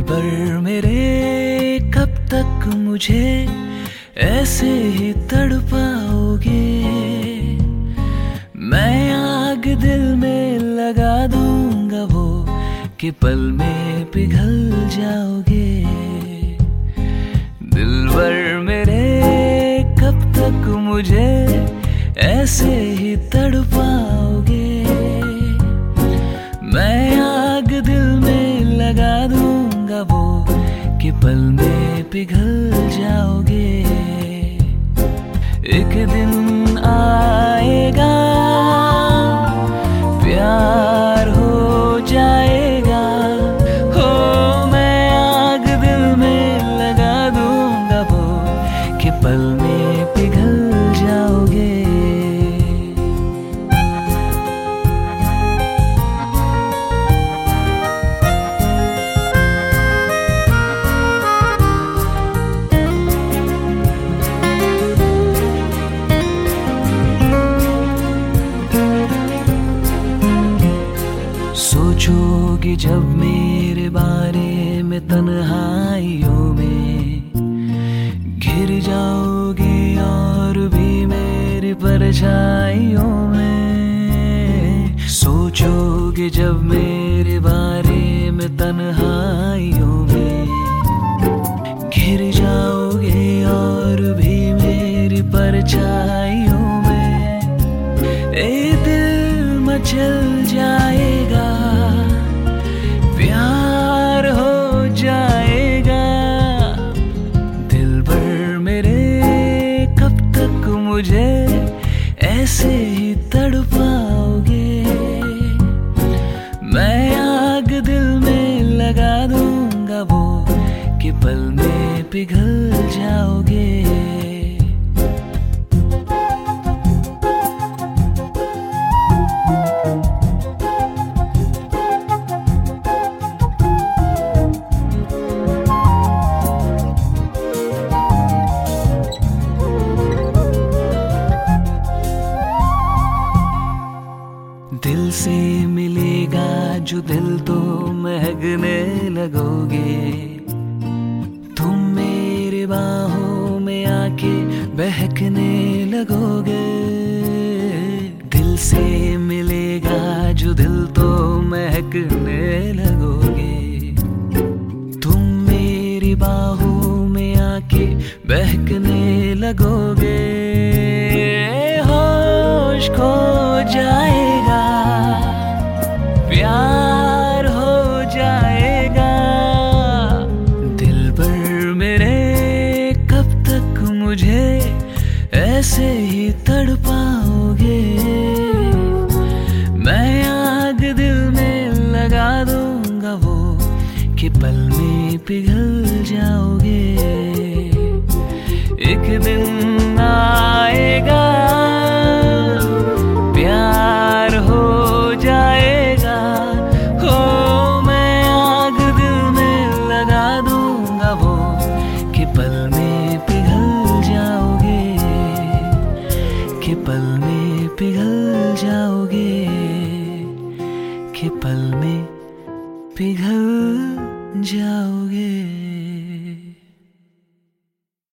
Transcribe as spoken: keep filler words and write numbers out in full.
दिलबर मेरे कब तक मुझे ऐसे ही तड़पाओगे। मैं आग दिल में लगा दूंगा वो कि पल में पिघल जाओगे। दिलबर मेरे कब तक मुझे ऐसे ही तड़पाओगे। मैं आग दिल में लगा दूंगा वो कि पल में पिघल जाओगे। एक दिन आएगा प्यार हो जाएगा। हो मैं आग दिल में लगा दूंगा वो कि पल में पिघल जाओगे। सोचोगे जब मेरे बारे में तन्हाइयों में, घिर जाओगे और भी मेरी परछाइयों में। सोचोगे जब मेरे बारे में तन्हाइयों में, घिर जाओगे और भी मेरी परछाइयों में। ए दिल मचल जाएगा, प्यार हो जाएगा। दिलबर मेरे कब तक मुझे ऐसे ही तड़पाओगे। मैं आग दिल में लगा दूंगा वो कि पल में पिघल जाओगे। दिल से मिलेगा जो दिल तो महकने लगोगे। तुम मेरे बाहों में आके बहकने लगोगे। दिल से मिलेगा जो दिल तो महकने लगोगे। तुम मेरी बाहों में आके बहकने लगोगे। होश खो जाएगा, प्यार हो जाएगा। दिलबर मेरे कब तक मुझे ऐसे ही तड़पाओगे। मैं आग दिल में लगा दूंगा वो कि पल में पिघल जाओगे। एक दिन आएगा प्यार हो जाएगा। हो मैं आग दिल में लगा दूंगा वो कि पल में पिघल जाओगे। कि पल में पिघल जाओगे। कि पल में पिघल जाओगे।